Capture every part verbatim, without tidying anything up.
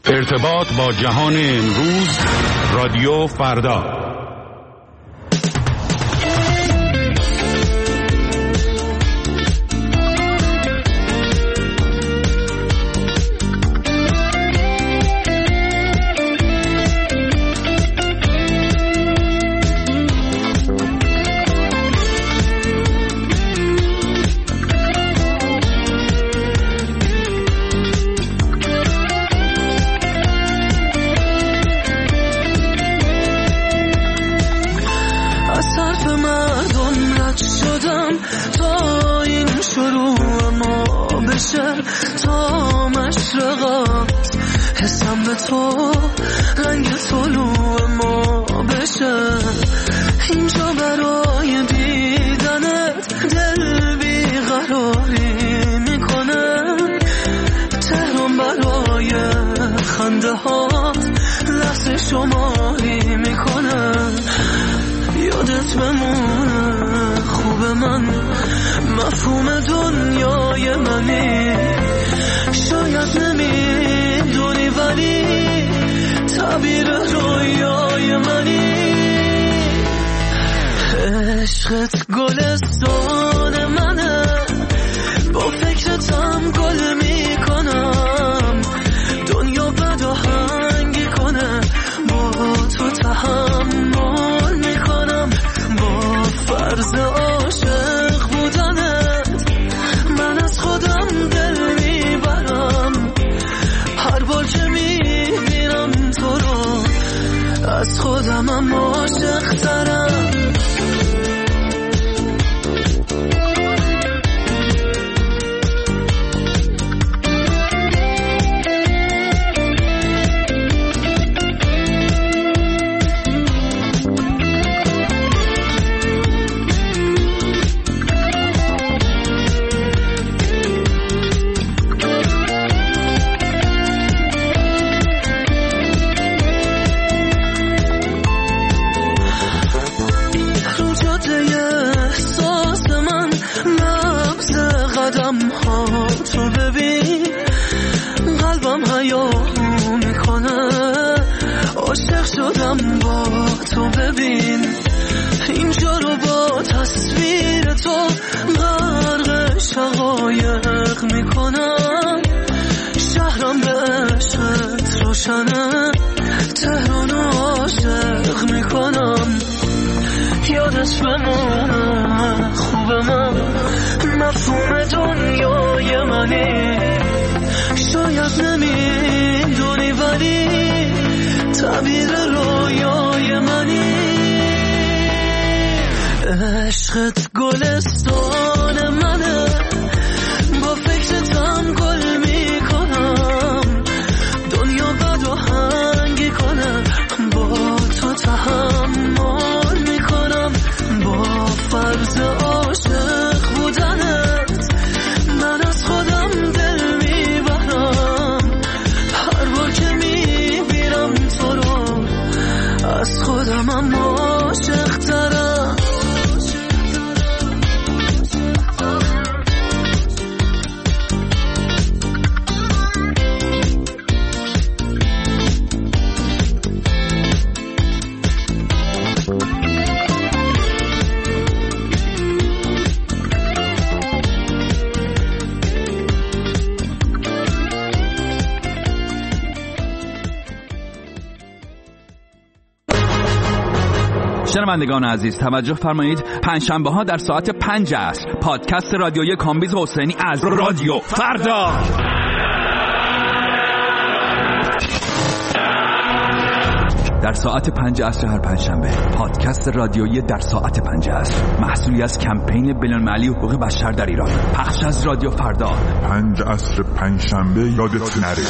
ارتباط با جهان امروز، رادیو فردا. تا مشرقات حسم به تو رنگ طلوع ما بشه، اینجا برای دیدنت دل بیقراری میکنه، تهران برای خنده هات لحظه شماری میکنه، یادت بمونه خوب من مفهوم دنیای منی، شاید نمیدونی ولی تعبیر رویای منی، عشقت گلستان منه، با فکرتم گل میکنم، دنیا بد و هنگی کنه با تو تحمل میکنم، با فرض عاشق بودنت من از خودم دل میبرم، هر بار که میبینم تو رو از خودمم عاشق ترم. تو ببین قلبم هیاهو میکنه، عاشق شدم با تو ببین، اینجا رو با تصویر تو غرق شقایق میکنم، شهرم به عشقت روشنه، تهران عاشق میکنم، یادت بمونه خوب من مفهوم دنیای منی، شاید نمیدونی ولی تعبیر رویای منی، عشقت گلستان منه، با فکرتم گل میکنم، دنیا بد و هنگی کنه با تو تحمل میکنم، با فرض عاشق بودنت من از خودم دل میبرم، هر بار که میبینم تو رو از خودمم عاشق ترم. شنوندگان عزیز توجه فرمایید، پنجشنبه ها در ساعت پنج عصر پادکست رادیویی کامبیز حسینی از رادیو فردا در ساعت پنج عصر هر پنجشنبه، پادکست رادیویی در ساعت پنج عصر، محصولی از کمپین بین‌المللی حقوق بشر در ایران، پخش از رادیو فردا. پنج عصر پنجشنبه یادت نره.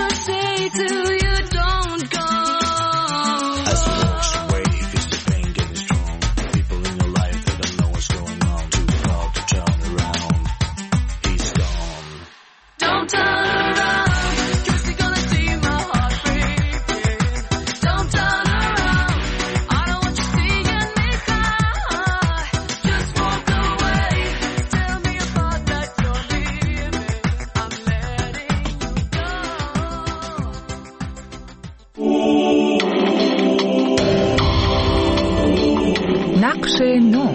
gonna say to you, don't go. As he walks away, he feels the pain getting strong. People in your life, they don't know what's going on. Too proud to turn around. He's gone. Don't turn around, 'cause you're gonna see my heart breaking. Don't turn around, I don't want you seeing me cry. Just walk away, tell me about that you're leaving. I'm letting you go. نقش نو.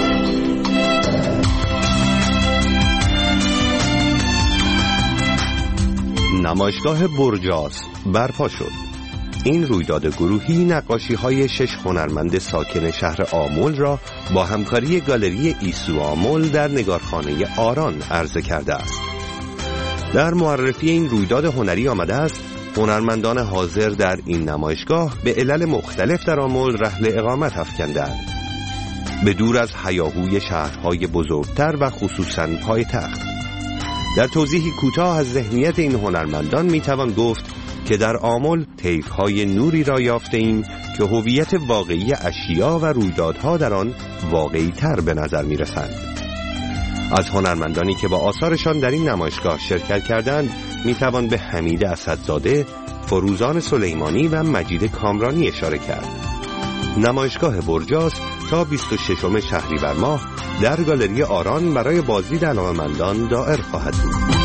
نمایشگاه برجاس برپا شد. این رویداد گروهی نقاشی‌های شش هنرمند ساکن شهر آمل را با همکاری گالری ایسو آمل در نگارخانه آران عرضه کرده است. در معرفی این رویداد هنری آمده است هنرمندان حاضر در این نمایشگاه به علل مختلف در آمل رحل اقامت افکندند. به دور از هیاهوی شهرهای بزرگتر و خصوصاً پایتخت. در توضیحی کوتاه از ذهنیت این هنرمندان میتوان گفت که در آمل طیف‌های نوری را یافته‌ایم که هویت واقعی اشیا و رویدادها در آن واقعی‌تر به نظر می‌رسند. از هنرمندانی که با آثارشان در این نمایشگاه شرکت کردند میتوان به حمید اسدزاده، فروزان سلیمانی و مجید کامرانی اشاره کرد. نمایشگاه برجاس تا بیست و ششم شهریور ماه در گالری آران برای بازدید علاقه‌مندان دائر خواهد بود.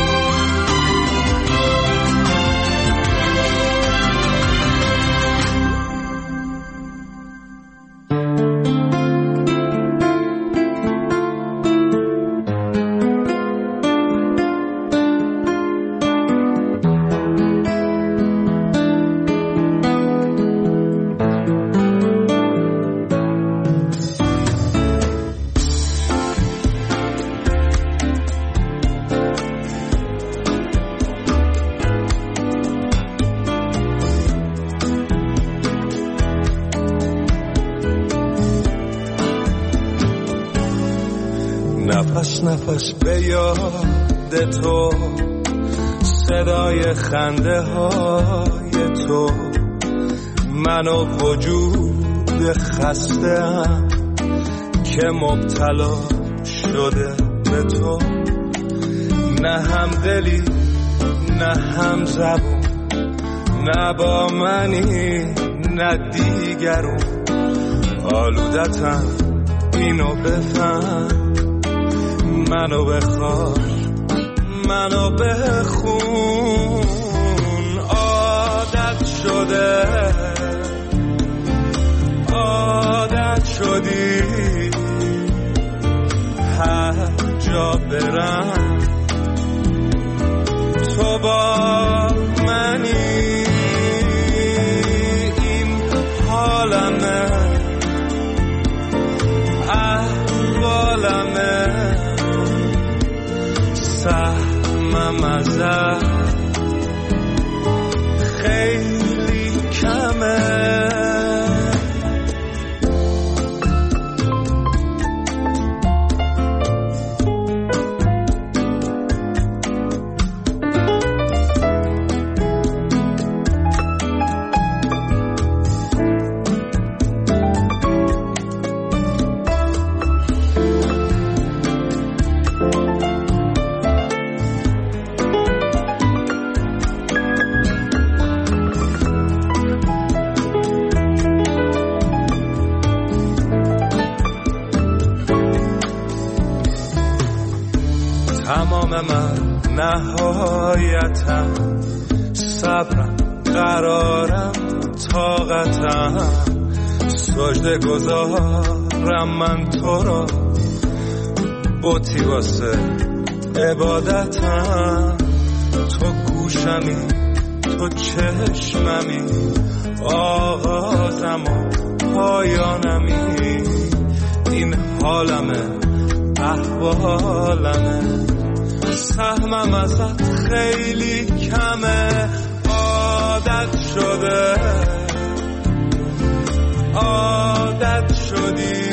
نفس نفس به یاد تو، صدای خنده های تو، من و وجود خسته‌ام که مبتلا شده به تو. نه هم دلی نه هم زبون، نه با منی نه دیگرون. آلودتم اینو بفهم، منو بخواه منو بخون. عادت شده عادت شدی هر جا برم تو با منی. این حالمه احوالمه، سهمم ازت خیلی کمه. تمام من نهایتم، صبرم قرارم طاقتم، سجده گذارم من تو را، بوتی واسه عبادتم. تو گوشمی تو چشممی، آغازم و پایانمی. این حالمه احوالمه، سهمم ازت خیلی کمه. عادت شده عادت شدی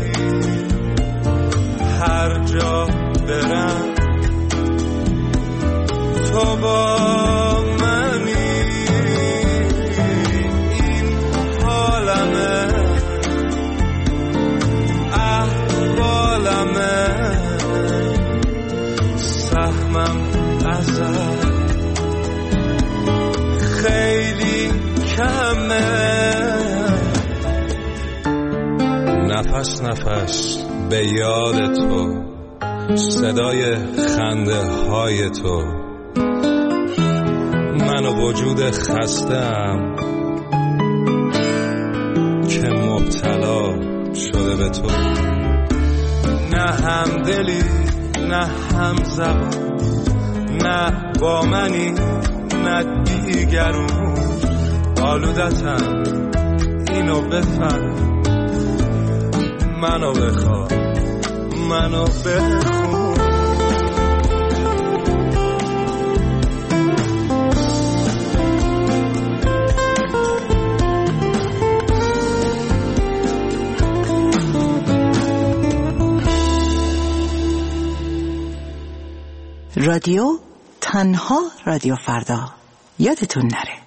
هر جا برم تو با منی. نفس نفس به یاد تو، صدای خنده های تو. من و وجود خسته‌ام که مبتلا شده به تو. نه هم دلی نه هم زبان، نه با منی نه دیگرون. آلودتم اینو بفهم، منو بخواه منو بخون. رادیو تنها رادیو فردا، یادتون نره.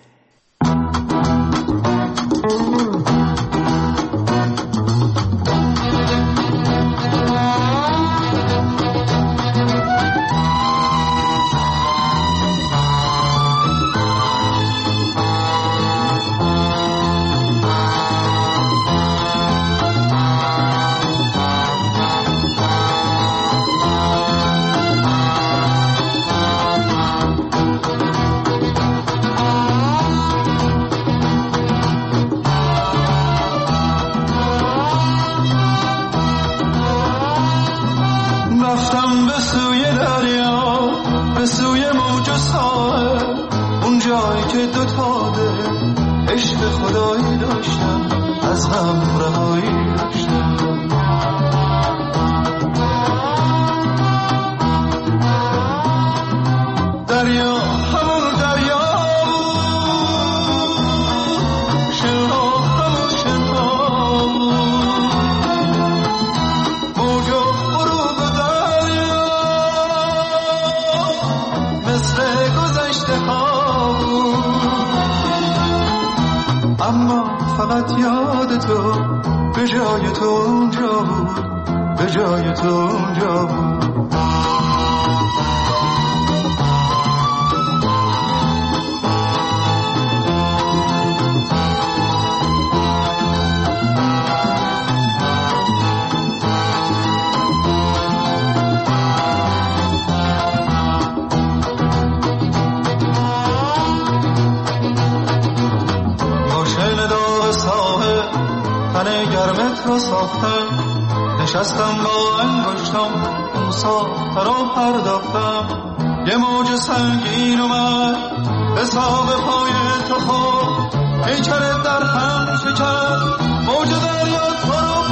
نشستم با انگشتم اون ساخته را پرداختم. یه موج سنگین اومد به ساق پای تو خود، پیکرت در هم شکست، موج دریا تو رو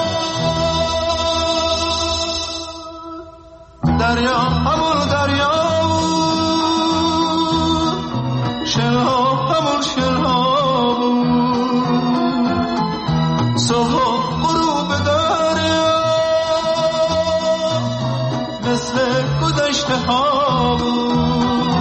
برد. دریا همون دریا بود، شنها همون شنها بود. صبح غروب دریا مثل گذشته ها بود.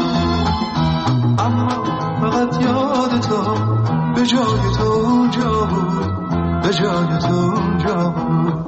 اما فقط یاد تو به جای تو اونجا بود، به جای تو اونجا بود.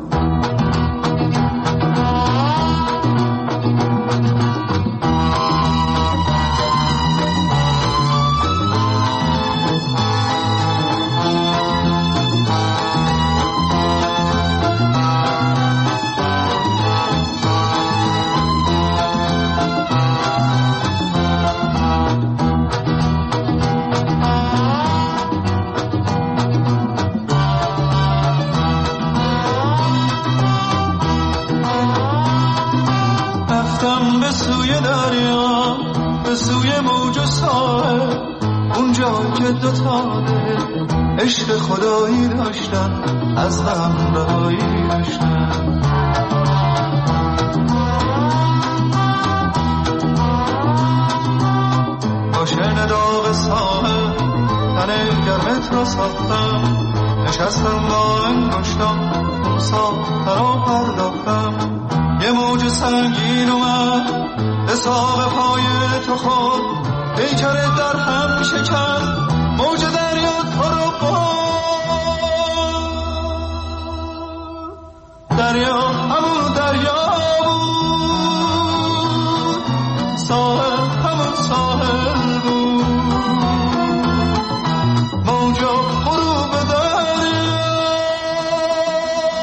به سوی دریا، به سوی موج و ساحل، اونجا که دوتا دل عشق خدایی داشتن، از غم رهایی داشتن. با شن داغ ساحل تن گرمت را ساختم، نشستم با انگشتم اون ساخته را پرداختم. یه موج سنگین اومد به ساق پای تو خود، پیکرت در هم شکست، موج دریا تو رو برد. دریا همون دریا بود، ساحل همون ساحل بود. موج غروب دریا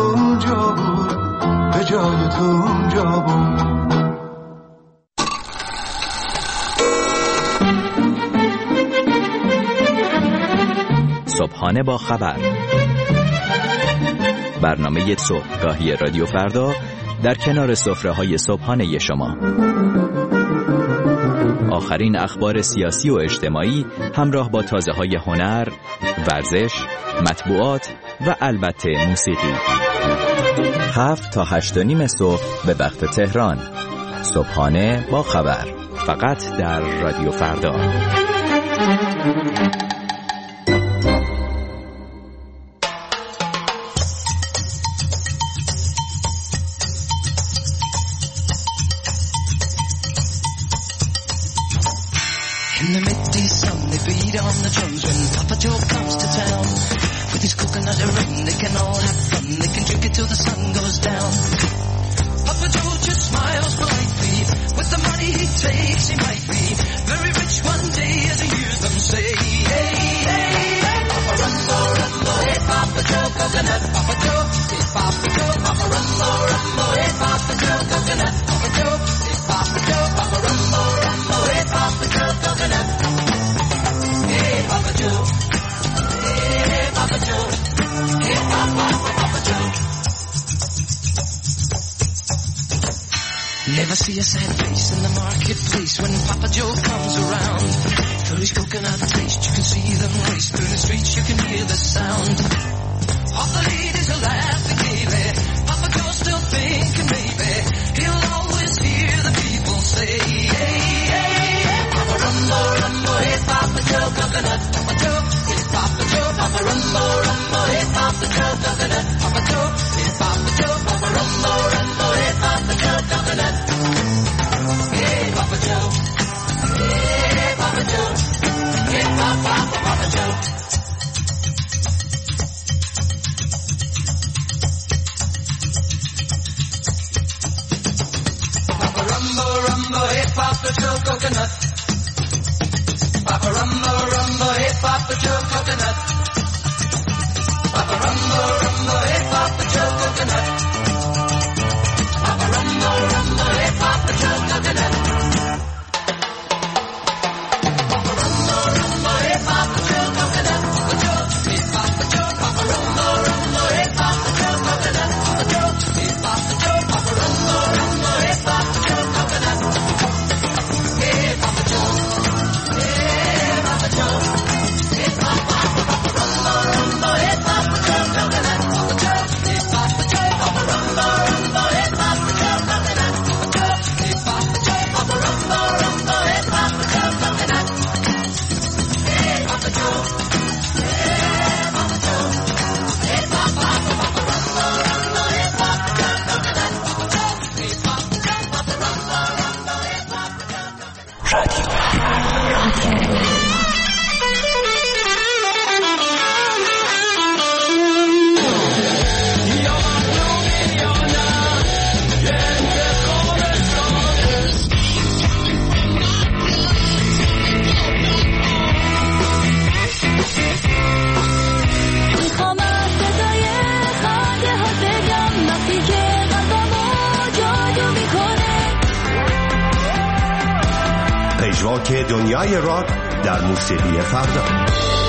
اونجا بود، به جای تو اونجا بود. صبحانه با خبر، برنامه صبحگاهی رادیو فردا در کنار سفره‌های صبحانه شما. آخرین اخبار سیاسی و اجتماعی همراه با تازه‌های هنر، ورزش، مطبوعات و البته موسیقی. هفت تا هشت و نیم صبح به وقت تهران. صبحانه با خبر، فقط در رادیو فردا. In the midday sun, they beat on the drums when Papa Joe comes to town. With his coconut rum, they can all have fun. They can drink it till the sun goes down. Papa Joe just smiles politely. With the money he takes, he might be very rich one day, as he hears them say. Hey, hey, hey, Papa Rumbo, Rumbo, hey, Papa Joe, coconut, Papa Joe, hey, Papa Joe, Papa Rumbo, Rumbo, hey, Papa Joe, coconut, Papa Joe, hey, Papa Joe, Papa Rumbo, Rumbo, hey, Papa Joe, coconut. Hey, Papa Joe, hey, Papa Joe, hey, Papa, Papa Joe. Never see a sad face in the marketplace when Papa Joe comes around. Through his coconut taste, you can see them race through the streets, you can hear the sound. All the ladies are laughing gaily. Papa Joe's still thinking maybe he'll always hear the people say, hey, hey, hey, Papa Rumbo, Rumbo, hey, Papa Joe, coconut, Papa Joe, hey, Papa Joe, Papa Rumbo, Rumbo, hey, Papa Joe, coconut, Papa Joe, hey, Papa Joe, Papa Rumbo, Rumbo, hey, Papa Joe, coconut. Hey, Papa Joe, hey, Papa Joe, hey, Papa, Papa Joe. Papa Rumbo, Rumbo, hey, Papa Joe, coconut. Papa Rumbo, Rumbo, hey, Papa Joe, coconut. Papa Rumbo, Rumbo, hey, Papa Joe, coconut. Papa Rumbo, Rumbo, hey, Papa Joe, coconut. Papa Rumbo, Rumbo, hey, Papa Joe, coconut. Papa Joe, hey, Papa Joe, Papa Rumbo, Rumbo, hey, Papa Joe, coconut. Papa Joe, hey, Papa Joe, Papa Rumbo, Rumbo, hey, Papa Joe, coconut. Hey, Papa Joe, hey, Papa Joe, hey, Papa, Papa Rumbo, Rumbo, hey, Papa Joe, coconut. Papa Joe, hey, Papa Joe, Papa Rumbo, Rumbo, hey, Papa Joe, coconut. Papa Joe, hey, Papa Joe, Papa Rumbo, Rumbo, hey, Papa Joe, coconut. Hey, Papa Joe, hey, Papa Joe, hey, Papa, Papa Rumbo, Rumbo, hey, Papa Joe, coconut. Papa Joe, hey, Papa Joe, Papa Rumbo, Rumbo, hey, Papa Joe, coconut. رادیو میخوام از صدای خنده ها بگم وقتی که قلبمو جادو میکنه. پژواک دنیای راک در موسیقی فردا.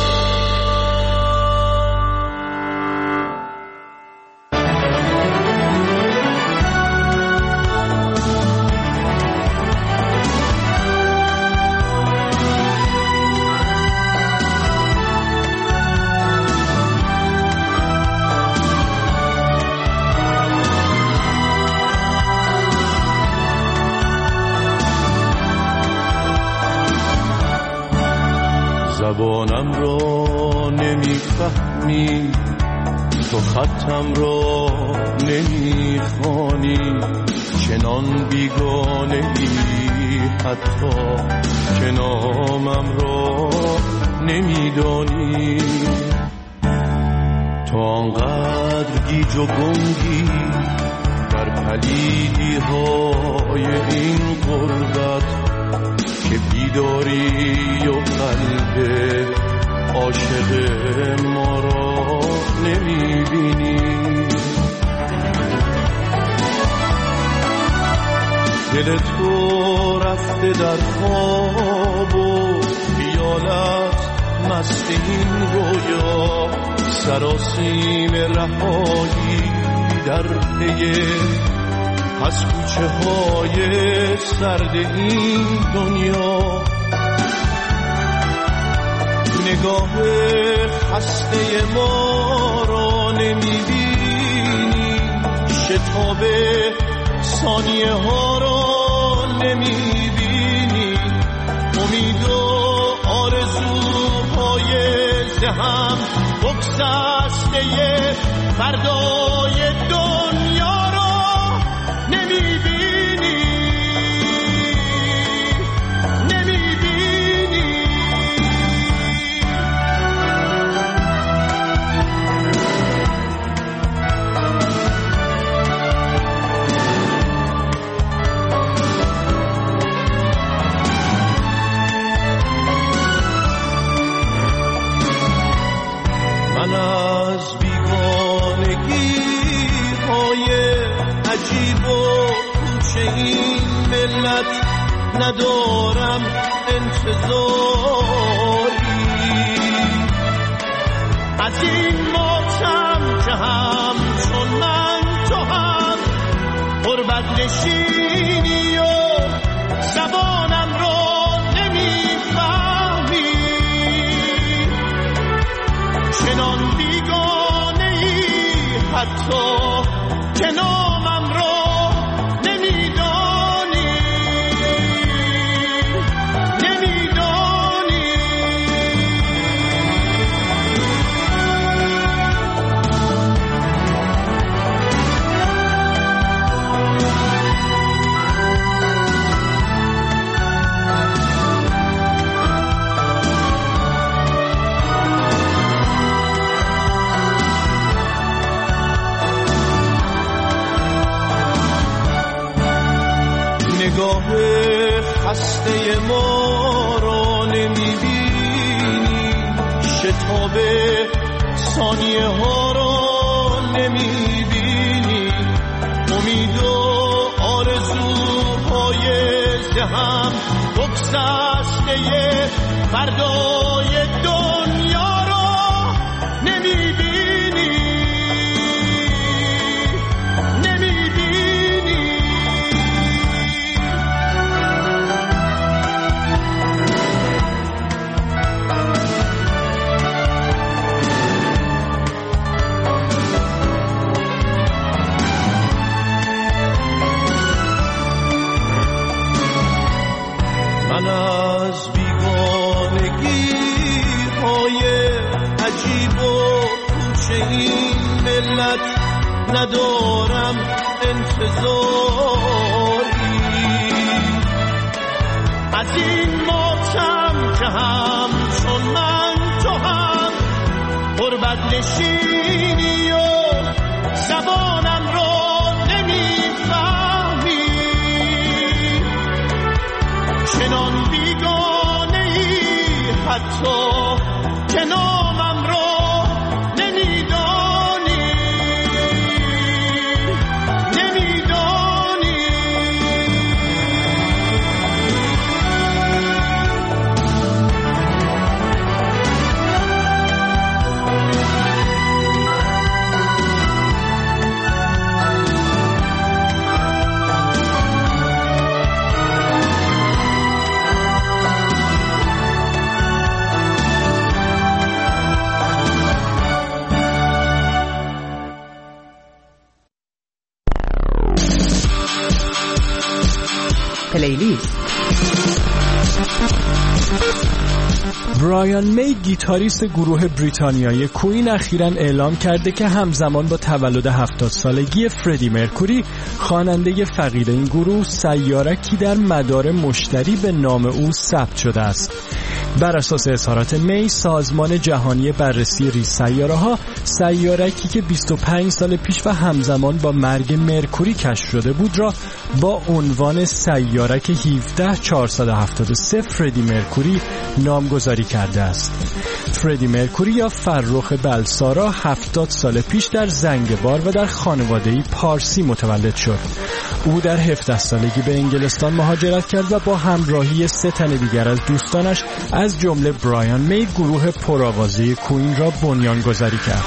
زبانم را نمیفهمی، تو خطم را نمیخوانی، چنان بیگانه ای حتی که نامم را نمیدانی. تو آنقدر گیج و گنگی در پلیدی های این غربت که بیداری و قلب عاشق ما را نمیبینی. دل تو رفته در خواب و خیالت مست این رویا، سراسیم رهایی در پی از کوچه های سرد این دنیا. نگاه خسته ما را نمیبینی، شتاب ثانیه ها را نمیبینی، امید و آرزوهای ذهن بگسسته فردای دنیا را نمیبینی، نمیبینی. من از بیگانگی های عجیب و کوچه این ملت ندارم انتظاری، از این ماتم که هم چون من تو هم غربت نشینی و زبانم را نمیفهمی، چنان بیگانه ای حتی که نامم را نمیدانی، نمیدانی. نگاه خسته ما را نمیبینی، شتاب ثانیه ها را نمیبینی، امید و آرزوهای ذهن بگسسته فردای دنیا را نمیبینی، نمیبینی. من از بیگانگی های عجیب و کوچه این ملت ندارم انتظاری، از این ماتم که هم چون من تو هم غربت نشینی و زبانم را نمیفهمی، چنان بیگانه ای حتی که نامم را نمیدانی، نمیدانی. پلیلیست. برایان می گیتاریست گروه بریتانیایی کوین اخیراً اعلام کرده که همزمان با تولد هفتاد سالگی فردی مرکوری خواننده فقید این گروه سیارکی در مدار مشتری به نام او ثبت شده است. بر اساس اظهارات می، سازمان جهانی بررسی ریز سیاره‌ها سیارکی که بیست و پنج سال پیش و همزمان با مرگ مرکوری کشف شده بود را با عنوان سیارک هفده هزار چهارصد و هفتاد و سه فردی مرکوری نامگذاری کرده است. فردی مرکوری یا فرخ بلسارا هفتاد سال پیش در زنگبار و در خانواده‌ای پارسی متولد شد. او در هفده سالگی به انگلستان مهاجرت کرد و با همراهی سه تن دیگر از دوستانش از جمله برایان می گروه پرآوازه کوین را بنیانگذاری کرد.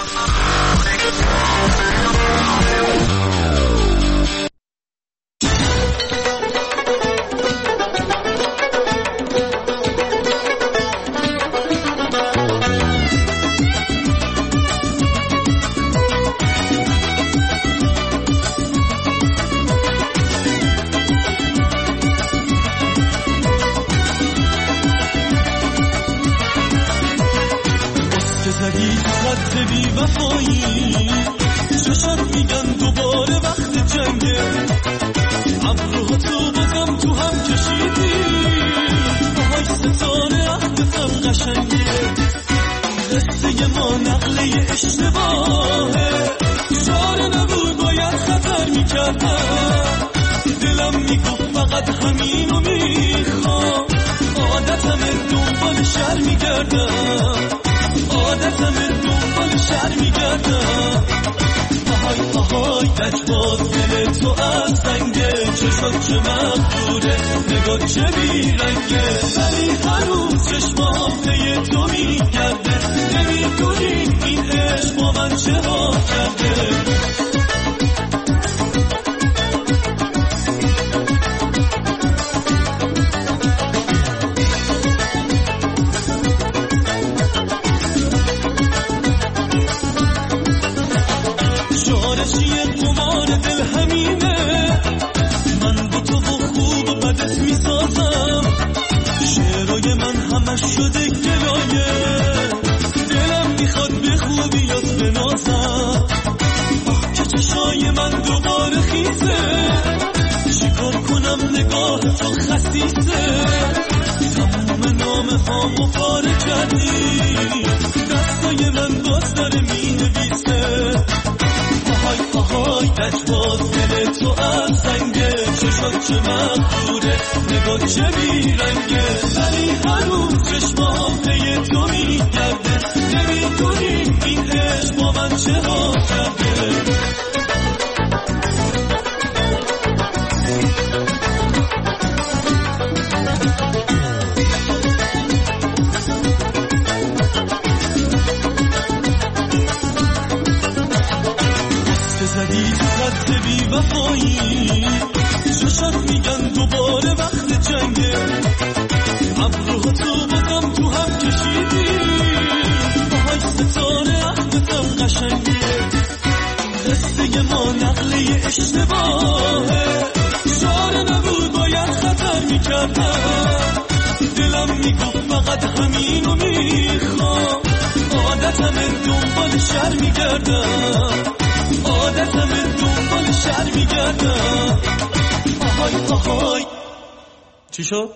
چی شد؟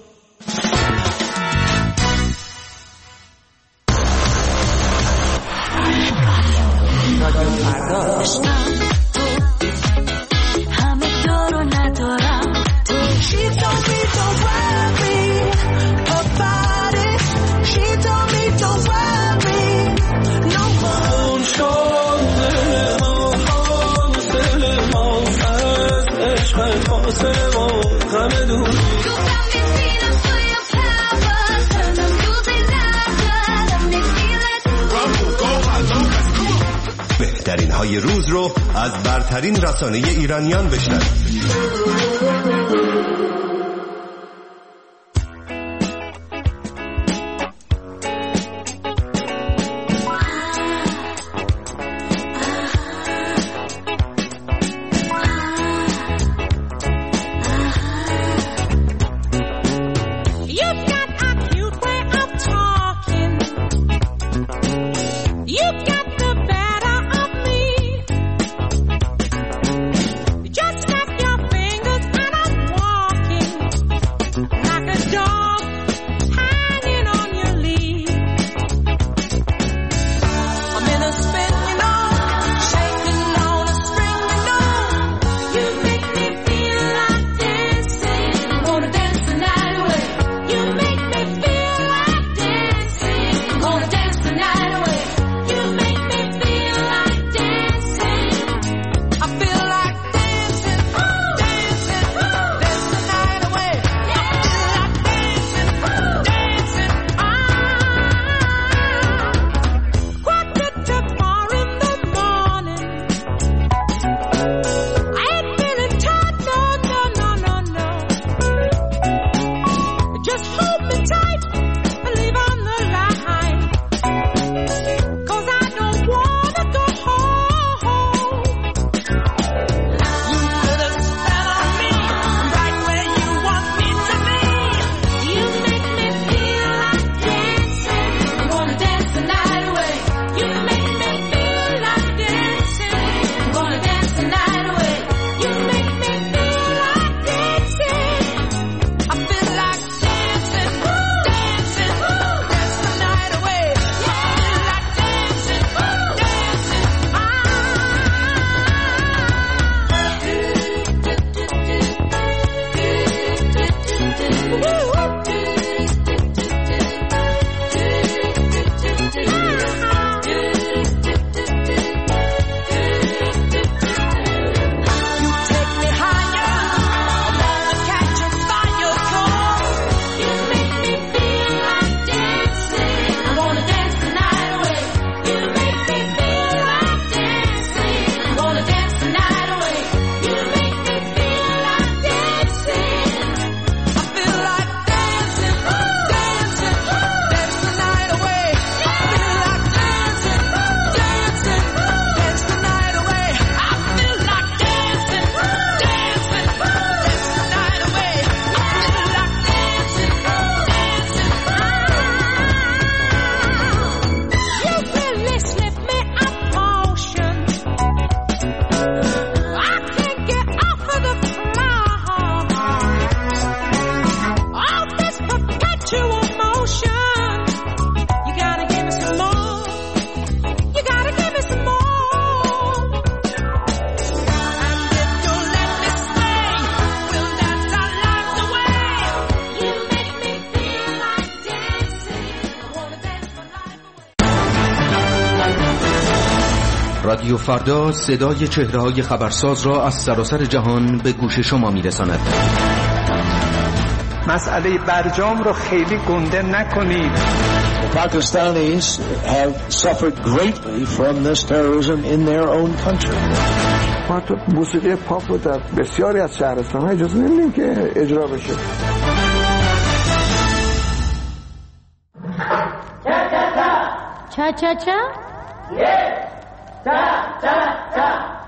همه دارو ندارم تو She told me don't worry about it She told me don't worry no more شده ما حاصل ما از عشق فاصله ما غم دوری بهترین های روز رو از برترین رسانه ایرانیان بشنوید. Just snap your fingers and I'm walking رادیو فردا صدای چهره‌های خبرساز را از سراسر جهان به گوش شما می‌رساند. مسئله برجام رو خیلی گنده نکنید. Pakistanis have suffered greatly from this terrorism in their own country. ما تو موسیقی پاپ رو در بسیاری از شهرستان‌ها اجازه نمیدیم که اجرا بشه. چا چا چا؟ یه تا تا تا.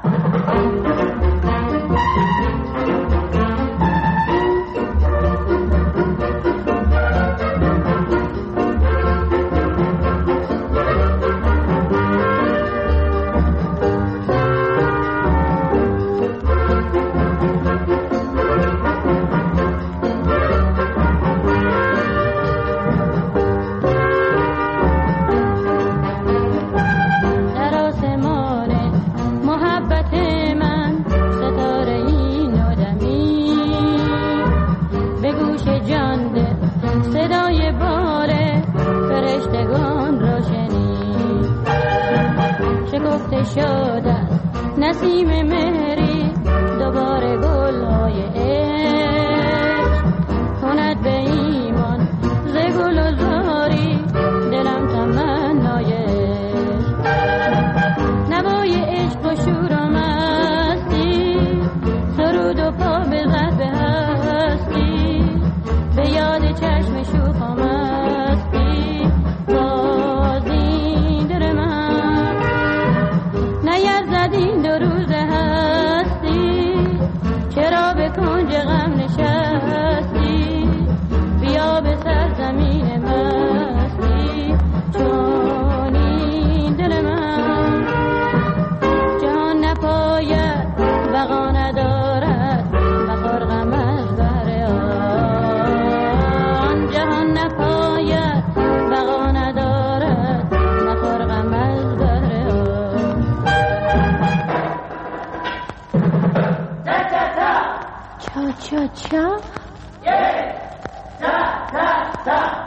نسیم مهری دوباره گل‌های عشق کند به ایمان ز گل و زاری دلم تمنای عشق نوای عشق و شور و مستی سرود و پا بزد به هستی به یاد چشم شوخ و مستی باز این دل من نیرزد این دو روز هستی چرا به کنج غم نشستی بیا به سرزمین مستی چون این دل من جهان نپاید بقا ندارد بخور غم از بهر آن جهان نپاید بقا ندارد بخور غم از بهر آن چا چا چا یه تا تا تا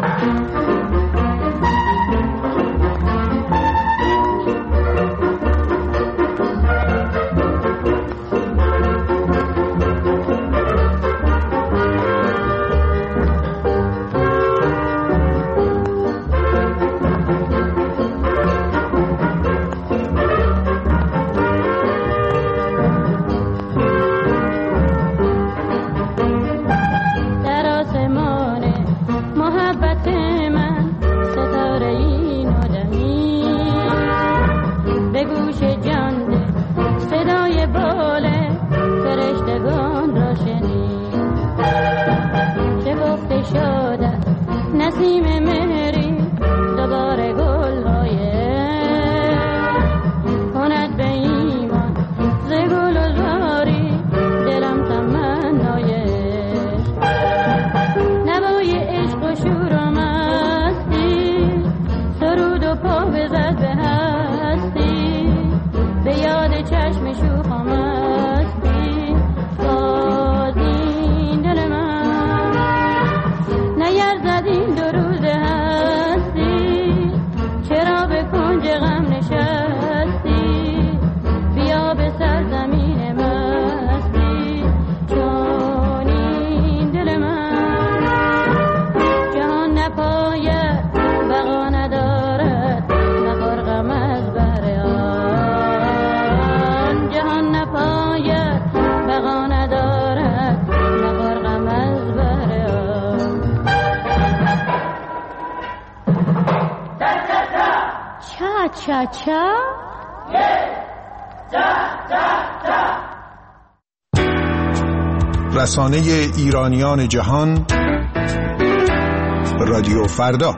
نسیم مهری دوباره گل‌های کند به ایمان ز گل و زاری دلم تمنای نوای عشق و شور و مستی سرود و پا بزد به هستی به یاد چشم شوخ و مستی باز این دل من نیرزد این دو روز هستی چرا به کنج غم نشستی بیا به سرزمین مستی چون این دل من جهان نپاید بقا ندارد بخور غم از بهر آن جهان نپاید بقا ندارد بخور غم از بهر آن چا چا چا یه تا تا تا رسانه ایرانیان جهان رادیو فردا.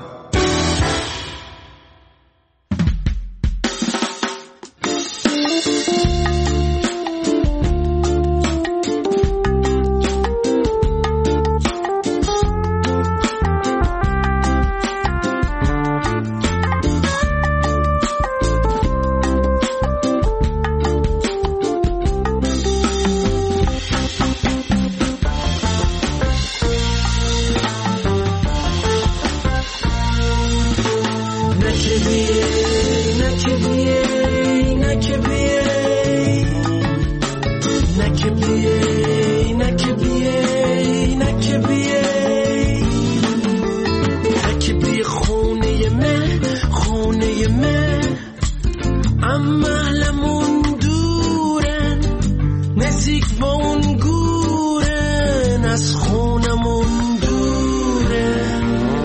نزدیک با اون گورن از خونمون دوره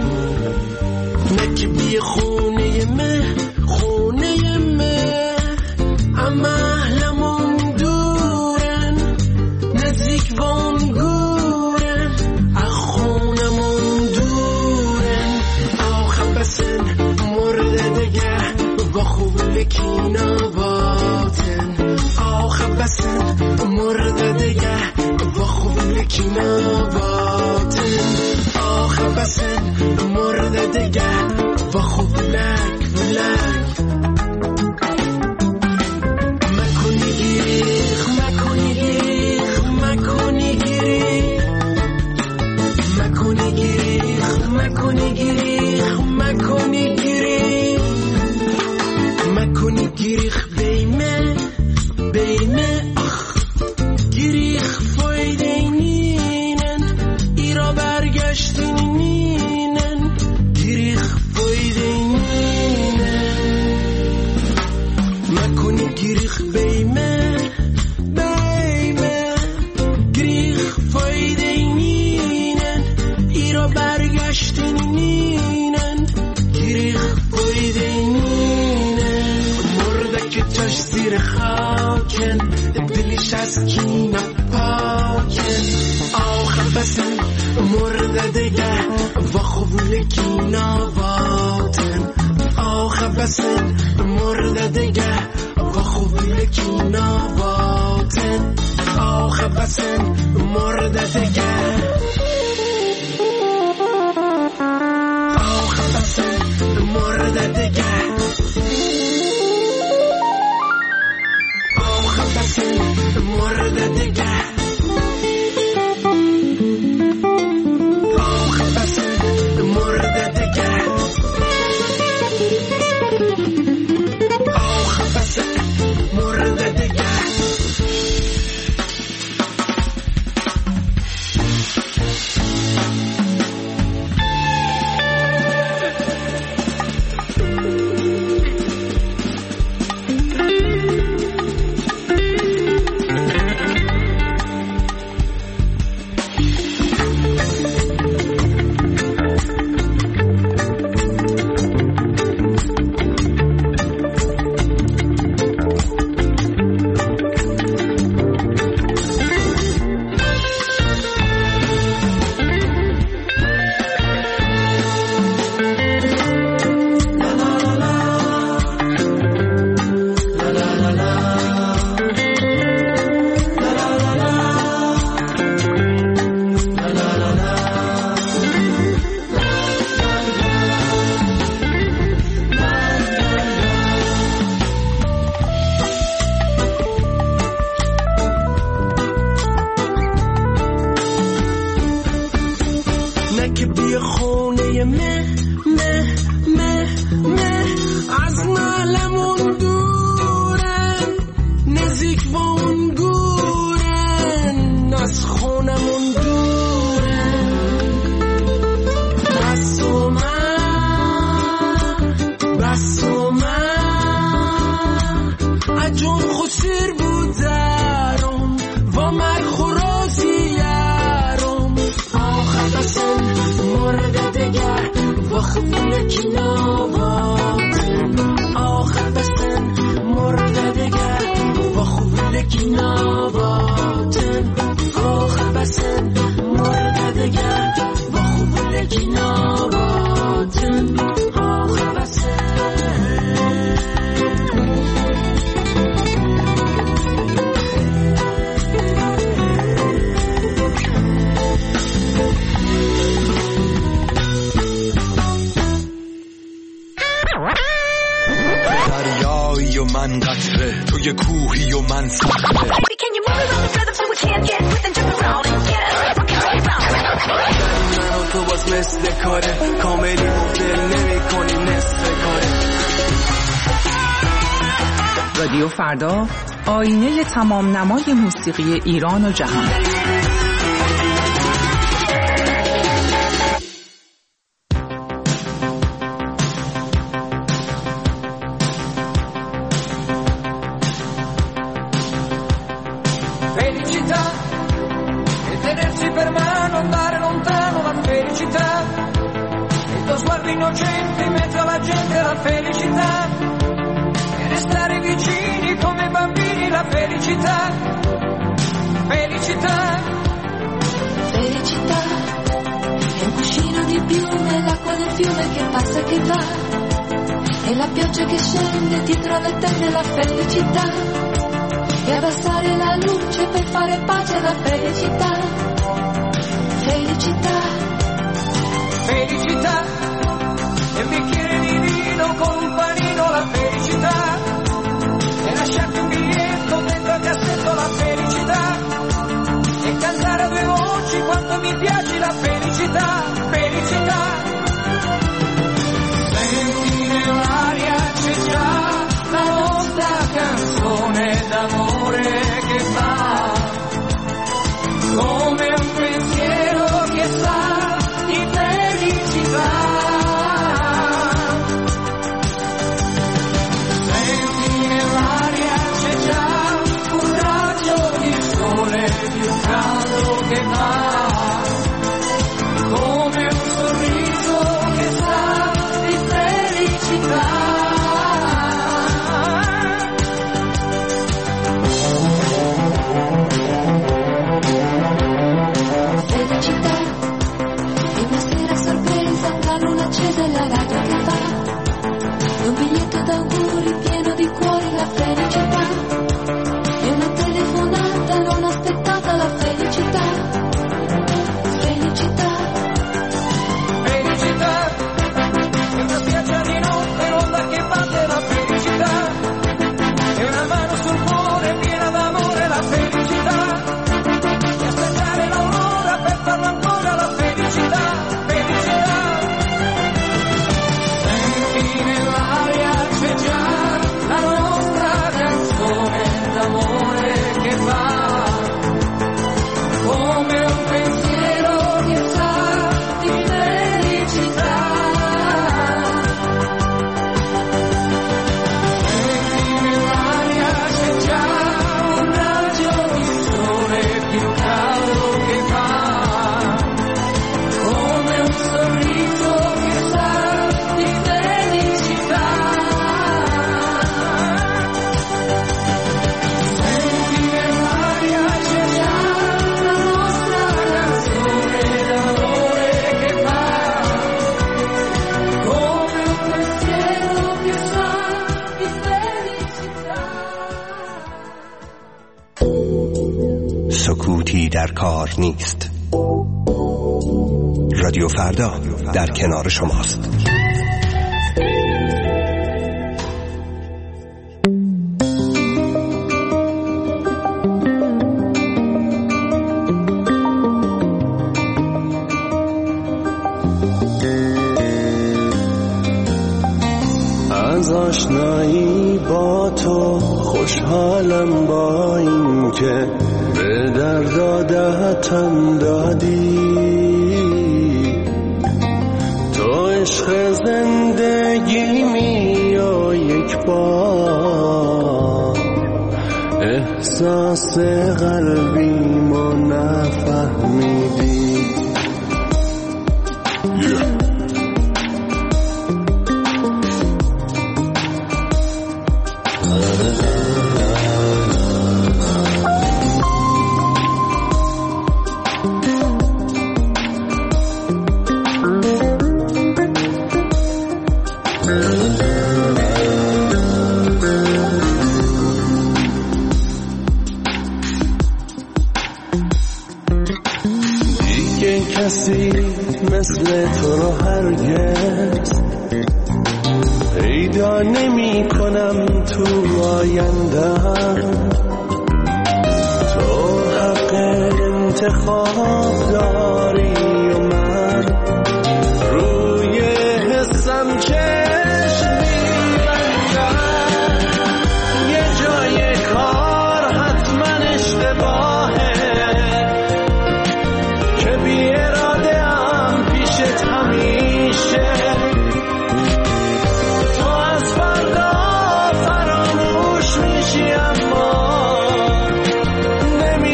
نه که بی خونه مه خونه مه اما اهلمون دورن نزدیک با اون گورن از خونمون دورن آخه بسن مرد دگه با خوب کینا باتن آخه بسن مرد دگه با خوب کینا باتن آخه بسن مرد دگه با خوب لک لک مکنی گیریخ مکنی گیریخ مکنی گیریخ مکنی گیریخ مکنی گیریخ مکنی گیریخ مکنی گیریخ بیمه بیمه اخ گیریخ فایده نینن ایرا برگشتین نینن گیریخ فایده نینن مکنی گیریخ بیمه بیمه گیریخ فایده نینن ایرا برگشتین نینن گیریخ فایده نینن مرده که تاش زیر خاکن دلش از کینا پاکن آخه بسن مرده دگه و خوبول کینا باتن آخه بسن مرده دگه و خوبول کینا باتن آخه بسن مرده دگه آخه بسن مرده دگه آخه بسن مرده دگه آخه بسن مرده دگه آخه بسن مرده دگه که بی خونه مه مه مه مه از نالمون دورن نزدیک با اون گورن از خونمون دورن بس و من بس و من اجون خسیر بودارم و من خرازیارم آخه بسن مرد دگر و خوبونه کی نباتن آخه بسن مرد دگر و خوبونه کی نباتن آخه بسن مرد دگر و خوبونه کی نباتن آخه بسن دریایی و من قطره توی کوهی و من صخره من و تو باز مثل کاره کاملی مبدل نمی کنی نصف کاره. رادیو فردا، آینه تمام نمای موسیقی ایران و جهان. felicità, e tenersi per mano, andare lontano, la felicità, il tuo sguardo innocente in mezzo alla gente, la felicità, e restare vicini come bambini, la felicità, felicità, felicità, è un cuscino di piume, l'acqua del fiume che passa e che va, e la pioggia che scende dietro le tende, la felicità, e abbassare la luce per fare pace alla felicità, felicità, felicità, e un bicchiere di vino con un panino, la felicità, e lasciarti un biglietto dentro il cassetto, la felicità, e cantare a due voci quanto mi piace, la felicità, felicità. Senti nell'aria c'è già la nostra canzone d'amore che fa, come un pensiero che sa di felicità. Senti nell'aria c'è già un raggio di sole più caldo che va, come un sorriso che sa di felicità. felicità, e una sera sorpresa, la luna accesa e la radio che va, e un biglietto d'auguri pieno di cuori, la felicità, e una telefonata non aspettata, la felicità, felicità, felicità, e una spiaggia di notte, l'onda che batte, la felicità, e una mano sul cuore piena d'amore, la felicità, e aspettare l'aurora per farlo ancora, la felicità, felicità. Senti nell'aria c'è già la nostra canzone d'amore che va, come un pensiero che sa di felicità. Senti nell'aria c'è già un raggio di sole più caldo che va, come un sorriso che sa di felicità. Senti nell'aria c'è già la nostra canzone d'amore che va, come un pensiero che sa di felicità. سکوتی در کار نیست. رادیو فردا در کنار شماست. از آشنایی با تو خوشحالم، با این که به درد عادتم دادی، تو عشق زندگیمی و یک بار احساس قلبیمو نفهمیدی. کسی مثل تو رو هرگز پیدا نمی کنم تو آیندم. تو حق انتخاب داری و من روی حسم چشم می‌بندم. یه جای کار حتما اشتباهه که بی اراده ام پیشت همیشه. تو از فردا فراموش میشی اما نمی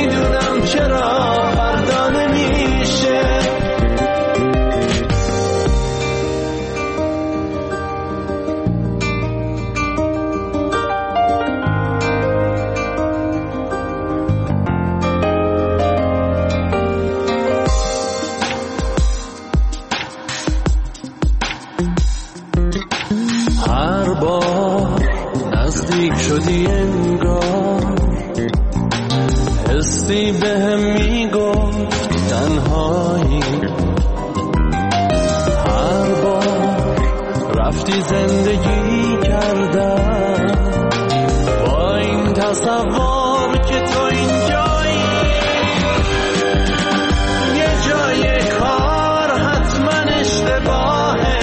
بهم میگفت تنهایی، هر بار رفتی زندگی کردم با این تصور که تو اینجایی. یه جای کار حتما اشتباهه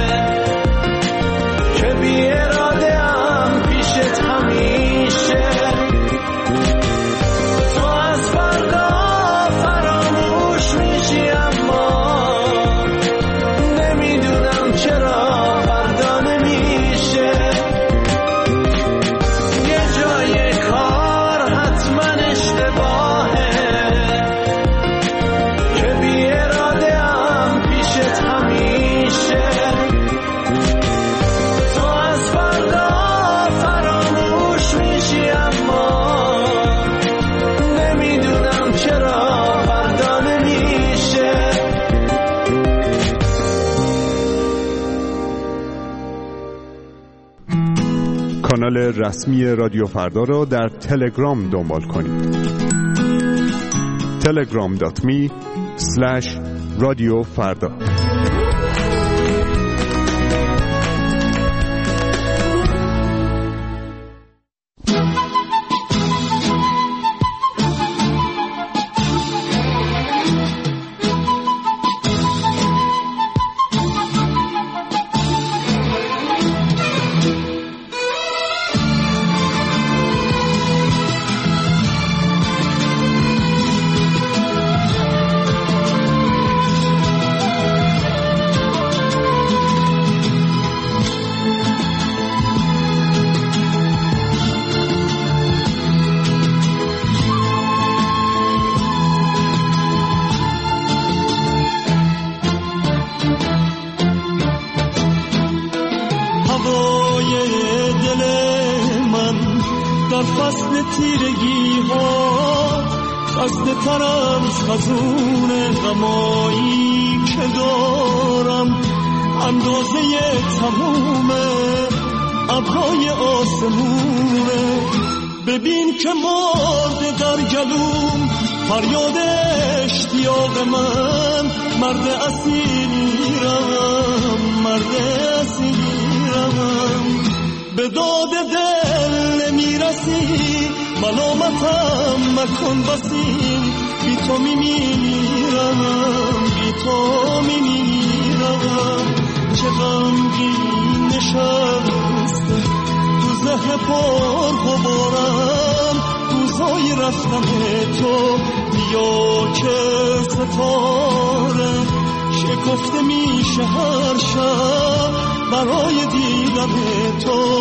که بی اراده ام پیشت همیشه. تو از فردا فراموش میشی اما نمیدونم چرا فردا نمیشه. یه جای کار حتما اشتباهه که بی اراده ام پیشت همیشه. تو از فردا فراموش میشی اما نمیدونم چرا فردا نمیشه. کانال رسمی رادیو فردا را در تلگرام دنبال کنید. تلگرام دات می اسلش رادیو فردا. در فصل تیرگی ها خسته تر از خزون غمایی که دارم، اندازه تموم ابرهای آسمونه. ببین که مرده در گلوم فریاد اشتیاق من، مرد اسیرم، مرد اسیرم. به داد دل نمیرسی، ملامتم مکن بسی، بی تو میمیرم، بی تو میمیرم. چه غمگین نشسته تو ذهن پر غبارم، روزای رفتن تو بیا که ستاره شکفته میشه هر شب برای دیدن تو.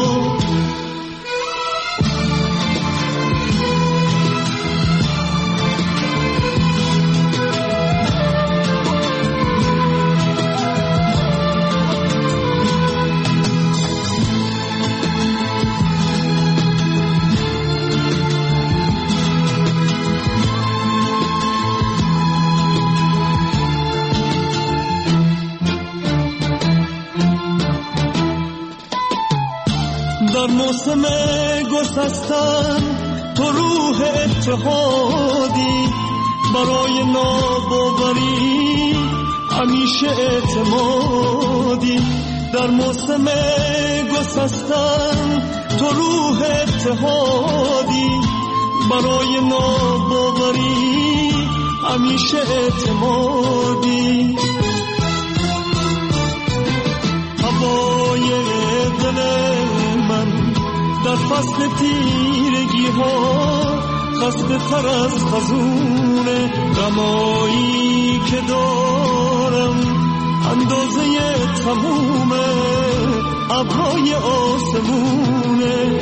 در موسم گسستن تو روح اتحادی، برای ناباوری همیشه اعتمادی. در موسم گسستن تو روح اتحادی، برای ناباوری همیشه اعتمادی. هوای دل من در فصل تیرگی ها خسته تر از خزون غمایی که دارم، اندازه تموم ابرهای آسمونه.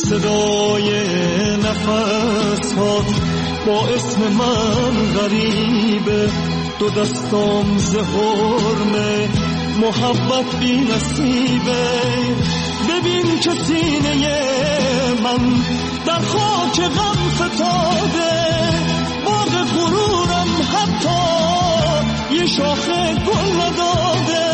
صدای نفس هات با اسم من غریبه، دو دستام زهرمه محبت بی نصیبه. ببین که سینه من در خاک غم فتاده، باغ غرورم حتی یه شاخه گل نداده.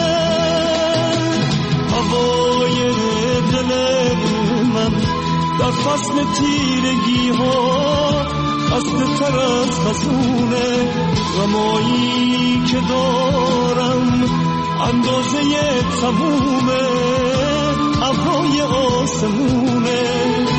هوای دل من در فصل تیرگی ها خسته تر از خزونه، غمایی که دارم اندازه تمومه ابرای آسمونه.